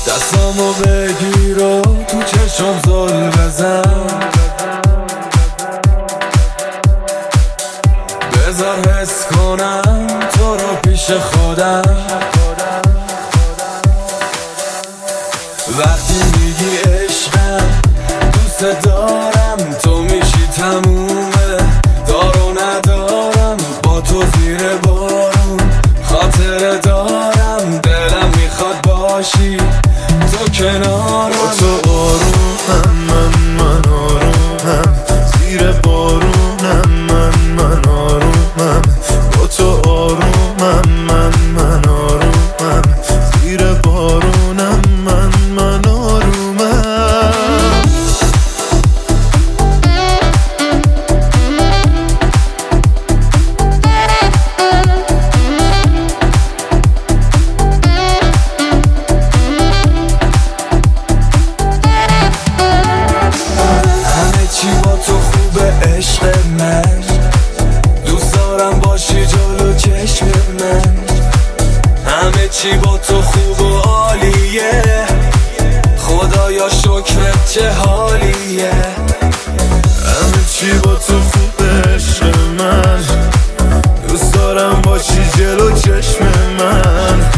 دستامو بگیر و تو چشم زل بزن، بذار حس کنم تو رو پیش خودم. وقتی میگی عشقم دوست دارم، تو میشی تمومه، دارو ندارم با تو زیر بارون، خاطره دارم دلم میخواد باشی تو کنارم. با تو آرومم من آرومم، زیر بارونم من آرومم. با تو آرومم من آرومم، زیر بارونم من آرومم. چی با تو خوبه عشق من، دوست دارم باشی جلو چشم من. همه چی با تو خوب و عالیه، خدایا شکرت چه حالیه. همه چی با تو خوبه عشق من، دوست دارم باشی جلو چشم من.